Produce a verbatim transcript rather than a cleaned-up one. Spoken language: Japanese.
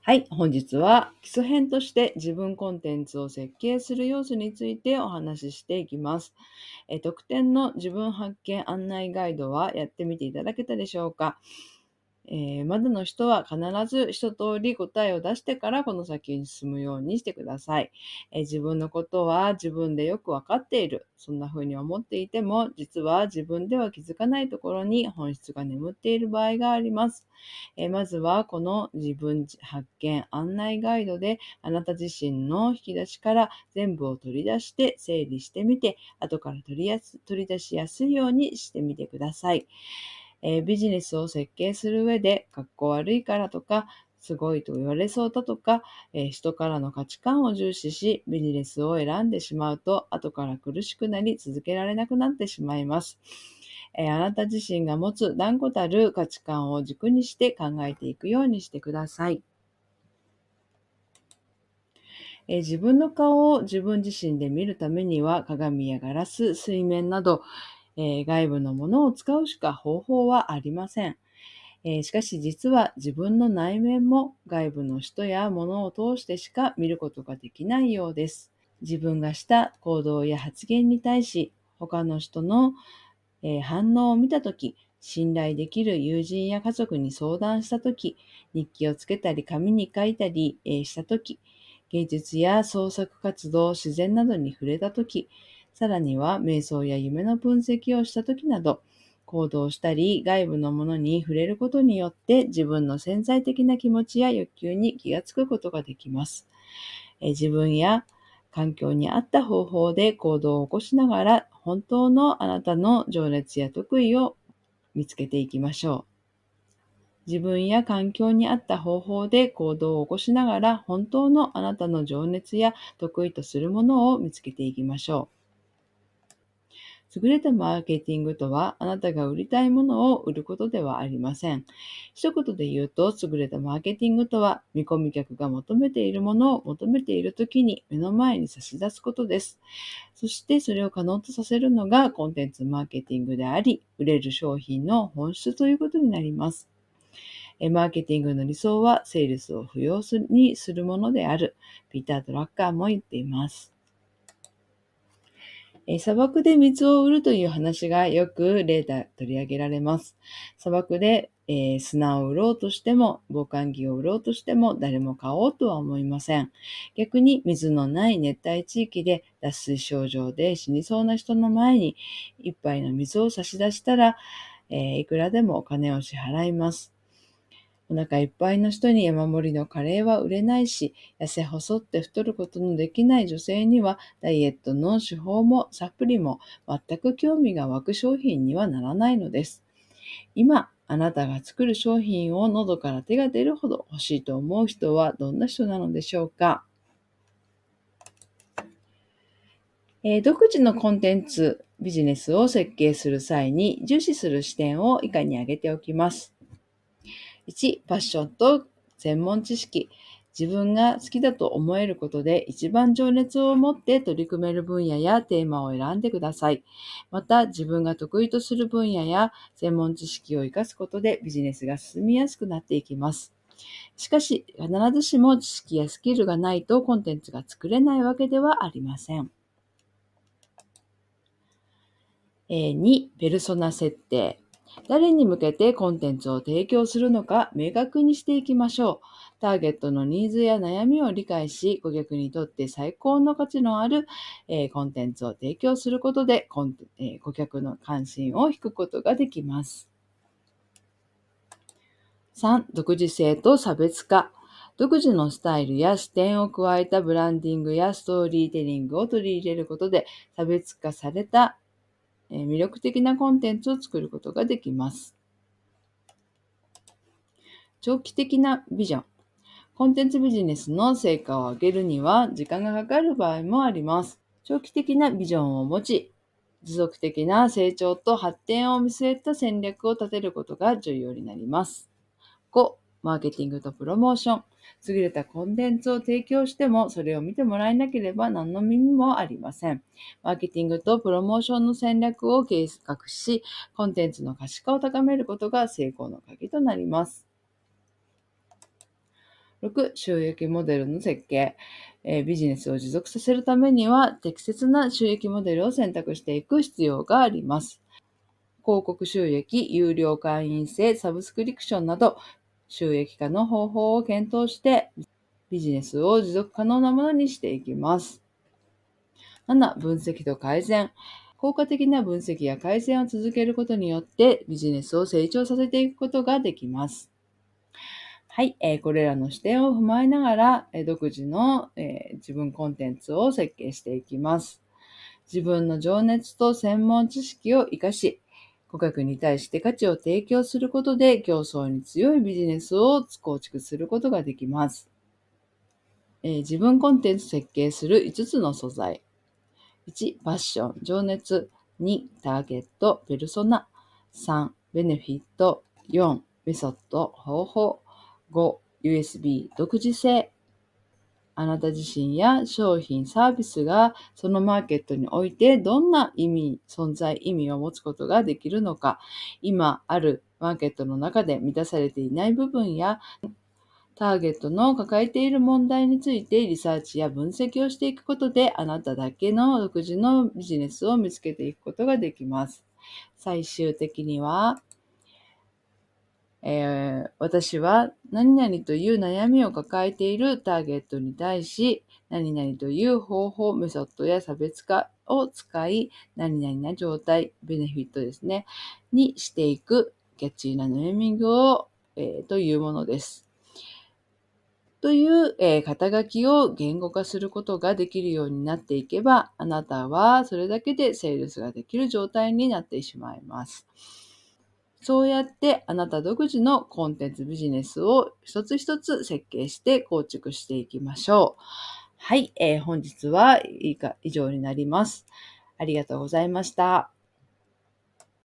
はい、本日は基礎編として自分コンテンツを設計する要素についてお話ししていきます。えー特典の自分発見案内ガイドはやってみていただけたでしょうか。えーまだの人は必ず一通り答えを出してからこの先に進むようにしてください。えー自分のことは自分でよくわかっている。そんな風に思っていても、実は自分では気づかないところに本質が眠っている場合があります。えーまずはこの自分発見案内ガイドであなた自身の引き出しから全部を取り出して整理してみて、後から取りやす取り出しやすいようにしてみてください。えービジネスを設計する上で、かっこ悪いからとか、すごいと言われそうだとか、えー人からの価値観を重視し、ビジネスを選んでしまうと、後から苦しくなり続けられなくなってしまいます。えーあなた自身が持つ断固たる価値観を軸にして考えていくようにしてください。えー自分の顔を自分自身で見るためには、鏡やガラス、水面など、えー外部のものを使うしか方法はありません。えーしかし実は自分の内面も外部の人や物を通してしか見ることができないようです。自分がした行動や発言に対し他の人の、えー反応を見たとき、信頼できる友人や家族に相談したとき、日記をつけたり紙に書いたり、えーしたとき、芸術や創作活動、自然などに触れたとき、さらには瞑想や夢の分析をしたときなど、行動したり外部のものに触れることによって自分の潜在的な気持ちや欲求に気がつくことができます。えー自分や環境に合った方法で行動を起こしながら本当のあなたの情熱や得意を見つけていきましょう。自分や環境に合った方法で行動を起こしながら本当のあなたの情熱や得意とするものを見つけていきましょう。優れたマーケティングとは、あなたが売りたいものを売ることではありません。一言で言うと、優れたマーケティングとは、見込み客が求めているものを求めているときに目の前に差し出すことです。そしてそれを可能とさせるのがコンテンツマーケティングであり、売れる商品の本質ということになります。えマーケティングの理想は、セールスを不要にするものである。ピーター・ドラッカーも言っています。えー砂漠で水を売るという話がよく例で取り上げられます。砂漠で、えー砂を売ろうとしても、防寒着を売ろうとしても誰も買おうとは思いません。逆に水のない熱帯地域で脱水症状で死にそうな人の前に一杯の水を差し出したら、えーいくらでもお金を支払います。お腹いっぱいの人に山盛りのカレーは売れないし、痩せ細って太ることのできない女性にはダイエットの手法もサプリも全く興味が湧く商品にはならないのです。今、あなたが作る商品を喉から手が出るほど欲しいと思う人はどんな人なのでしょうか。えー独自のコンテンツ、ビジネスを設計する際に重視する視点を以下に挙げておきます。いち、パッションと専門知識。自分が好きだと思えることで一番情熱を持って取り組める分野やテーマを選んでください。また、自分が得意とする分野や専門知識を活かすことでビジネスが進みやすくなっていきます。しかし、必ずしも知識やスキルがないとコンテンツが作れないわけではありません。えーに、ペルソナ設定。誰に向けてコンテンツを提供するのか明確にしていきましょう。ターゲットのニーズや悩みを理解し、顧客にとって最高の価値のある、えーコンテンツを提供することでコンテ、えー顧客の関心を引くことができます。さん、独自性と差別化。独自のスタイルや視点を加えたブランディングやストーリーテリングを取り入れることで差別化されたえー魅力的なコンテンツを作ることができます。長期的なビジョン。コンテンツビジネスの成果を上げるには時間がかかる場合もあります。長期的なビジョンを持ち、持続的な成長と発展を見据えた戦略を立てることが重要になります。ご、マーケティングとプロモーション。優れたコンテンツを提供しても、それを見てもらえなければ何の意味もありません。マーケティングとプロモーションの戦略を計画し、コンテンツの可視化を高めることが成功の鍵となります。 ろく、収益モデルの設計。えービジネスを持続させるためには、適切な収益モデルを選択していく必要があります。広告収益、有料会員制、サブスクリプションなど、収益化の方法を検討して、ビジネスを持続可能なものにしていきます。なな、分析と改善。効果的な分析や改善を続けることによって、ビジネスを成長させていくことができます。はい、えーこれらの視点を踏まえながら、えー独自の、えー自分コンテンツを設計していきます。自分の情熱と専門知識を活かし、顧客に対して価値を提供することで競争に強いビジネスを構築することができます。えー自分コンテンツ設計するいつつの素材。いち、パッション、情熱。に、ターゲット、ペルソナ。さん、ベネフィット。よん、メソッド、方法。ご、ユーエスビー、独自性。あなた自身や商品、サービスがそのマーケットにおいてどんな意味、存在意味を持つことができるのか、今あるマーケットの中で満たされていない部分や、ターゲットの抱えている問題についてリサーチや分析をしていくことで、あなただけの独自のビジネスを見つけていくことができます。最終的には、えー私は何々という悩みを抱えているターゲットに対し、何々という方法、メソッドや差別化を使い、何々な状態、ベネフィットですね、にしていくキャッチーなネーミングを、えーというものです。という、えー肩書きを言語化することができるようになっていけば、あなたはそれだけでセールスができる状態になってしまいます。そうやってあなた独自のコンテンツビジネスを一つ一つ設計して構築していきましょう。はい、えー本日は以下以上になります。ありがとうございました。